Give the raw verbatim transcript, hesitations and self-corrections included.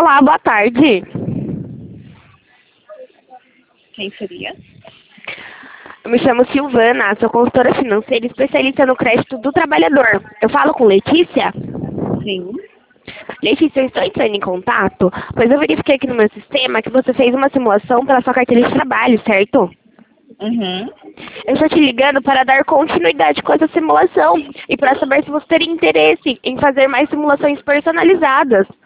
Olá, boa tarde. Quem seria? Eu me chamo Silvana, sou consultora financeira e especialista no crédito do trabalhador. Eu falo com Letícia? Sim. Letícia, eu estou entrando em contato, pois eu verifiquei aqui no meu sistema que você fez uma simulação pela sua carteira de trabalho, certo? Uhum. Eu estou te ligando para dar continuidade com essa simulação e para saber se você teria interesse em fazer mais simulações personalizadas.